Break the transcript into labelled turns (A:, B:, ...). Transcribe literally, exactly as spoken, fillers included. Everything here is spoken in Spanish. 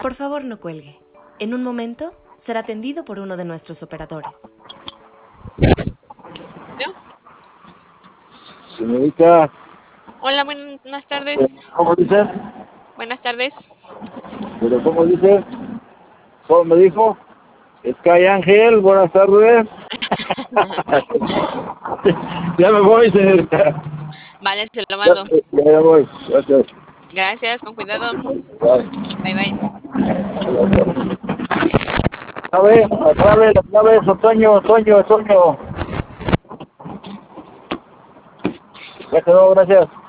A: Por favor, no cuelgue. En un momento será atendido por uno de nuestros operadores.
B: ¿No?
C: Señorita,
B: Hola, buenas tardes.
C: ¿cómo dice?
B: Buenas tardes.
C: ¿Pero cómo dice? ¿Cómo me dijo? Sky Ángel, buenas tardes. Ya me voy, señorita.
B: Vale, se lo
C: Ya,
B: mando.
C: ya, ya voy, gracias.
B: Gracias, con cuidado.
C: Bye.
B: Bye, bye.
C: Otra vez, otra vez, otra vez, otoño, otoño, otoño. Ya quedó, gracias.